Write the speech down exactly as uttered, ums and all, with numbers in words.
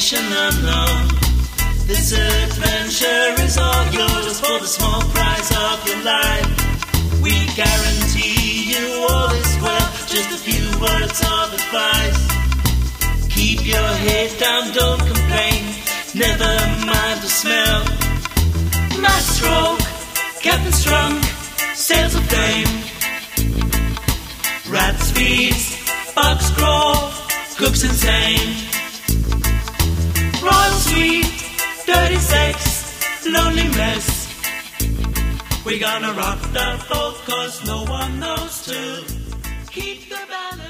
destination unknown. This adventure is all yours for the small price of your life. We guarantee you all is well, just a few words of advice. Keep your head down, don't complain, never mind the smell. Master, Captain Strong, sails of fame. Rats feast, bugs crawl, cooks insane. Royal sweet, dirty sex, lonely mess. We're gonna rock the boat cause no one knows to keep the balance.